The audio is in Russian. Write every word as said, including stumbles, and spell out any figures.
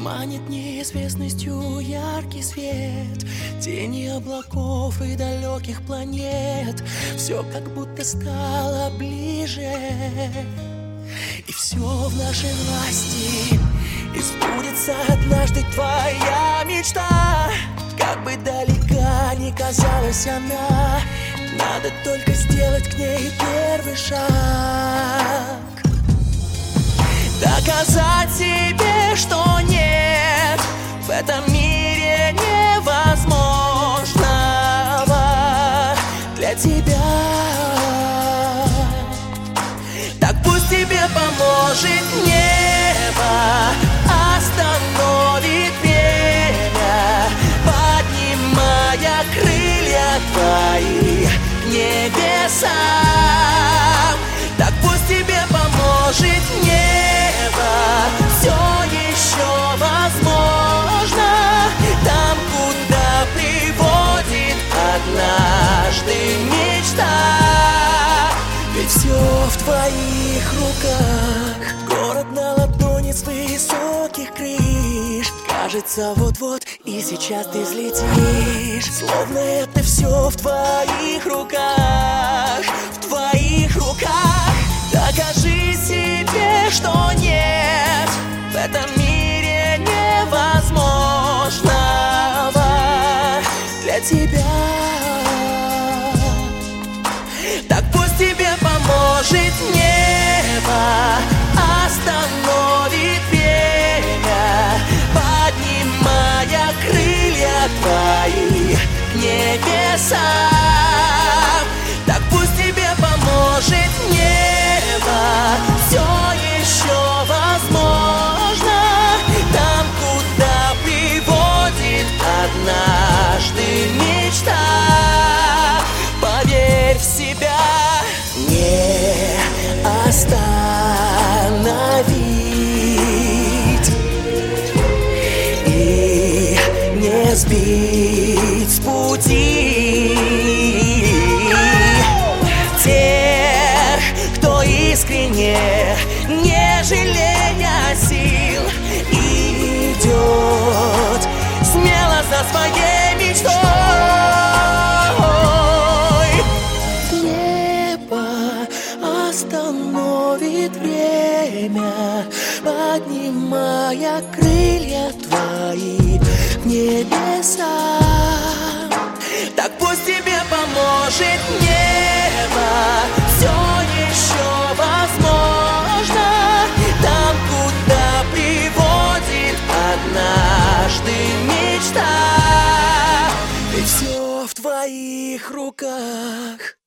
Манит неизвестностью яркий свет, тени облаков и далеких планет. Все как будто стало ближе, и все в нашей власти. И сбудется однажды твоя мечта. Как бы далека ни казалась она, надо только сделать к ней первый шаг. Доказать себе, что нет в этом мире невозможного для тебя. Так пусть тебе поможет небо, остановит время, поднимая крылья твои к небесам. Так пусть тебе поможет небо, все еще возможно, там, куда приводит однажды мечта. Ведь все в твоих руках, город на ладони с высоких крыш. Кажется, вот-вот и сейчас ты взлетишь, словно это все в твоих руках, в твоих руках. Докажи себе, что нет в этом мире невозможного для тебя. Так пусть тебе поможет небо, остановит время, поднимая крылья твои к небесам. Так пусть тебе поможет небо, все еще возможно, там, куда приводит однажды мечта. Поверь в себя, не остановить и не сбить с пути тех, кто искренне, не жалея сил, идет смело за своей мечтой. Небо остановит время, поднимая крылья твои к небесам. Так пусть тебе поможет небо, все еще возможно, там, куда приводит однажды мечта. Ведь все в твоих руках.